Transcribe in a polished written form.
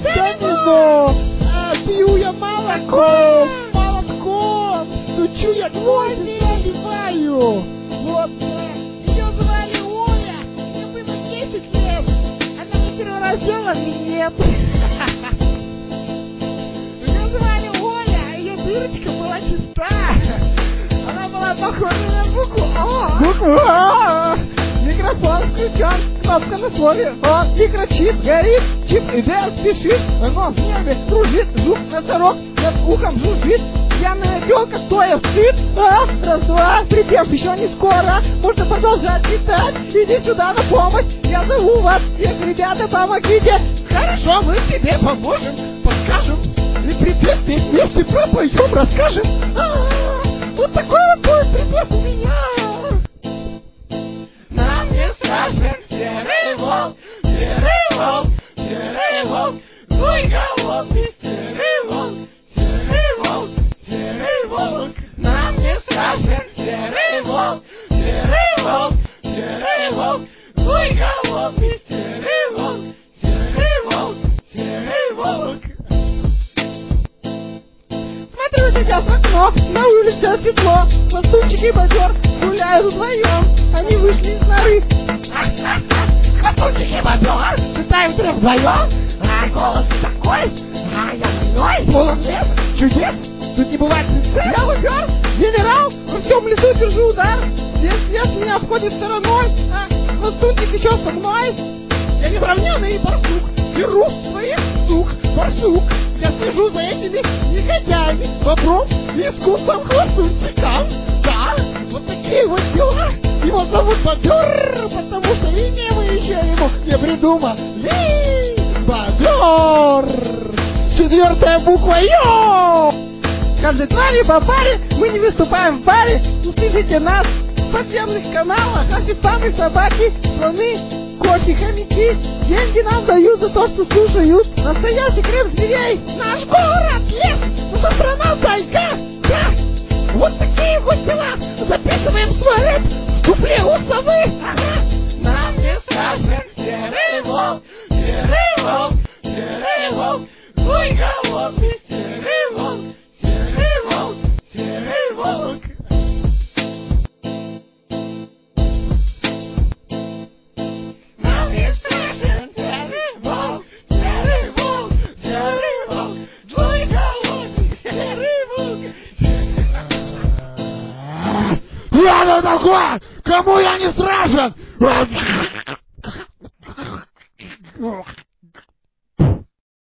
Домино! Пью я молоко! Молотком! Стучу я гвозди, забиваю! Вот, ее звали Оля! Мне было 10 лет! Она мне первый раз сделала минет! Ее звали Оля! Ее дырочка была чиста! Она была похожа на букву О! Букву О! Микрофон включен, кнопка на слове «Он» микрочип горит, чип идея спешит, но в небе кружит, жук носорог над ухом жужжит, пьяная тёлка стоя встыд, раз, два, припев еще не скоро, можно продолжать летать, иди сюда на помощь, я зову вас всех, ребята, помогите, хорошо, мы тебе поможем, подскажем, и припев вместе пропоем, расскажем, вот такой вот будет припев у меня. Нам не страшен серый волк, серый волк, серый волк, твой голодный серый волк, серый волк, серый волк. Нам не страшен серый волк, серый волк, серый волк, твой голодный серый волк, серый волк, серый волк. Смотрю сейчас в окно, на улице светло, хвостунчик и бобер гуляют вдвоем. Они вышли из норы. Хвостунчик и бобер летаем вдвоем. А голос такой, а я больной, полон лет, чудес. Тут не бывает принцесс. Я бобер, генерал, во всем лесу держу удар. Весь лес меня обходит стороной, а хвостунчик еще со мной. Я несравненный барсук, беру своих сук, барсук. Я слежу за этими негодяями, бобром и искусством хвостунчикам. Да, вот такие вот дела. Его зовут Бобер, потому что имя мы еще ему не придумали. Бобер! 4-я буква Ё! Каждой твари по паре мы не выступаем в баре. Услышите нас в подземных каналах. Наши самые собаки, слоны, кошки, хомяки. Деньги нам дают за то, что слушают. Настоящий крем зверей. Наш город, лес, наша страна, тайга. Да, вот такие вот дела. Записываем свой рэп в дупле у совы. Ага. Нам не страшен серый волк, серый волк, серый волк, твой голодный серый волк, серый волк, серый волк. Нам не страшен серый волк, серый волк, серый волк, твой голодный серый волк. Я такой, кому я не страшен?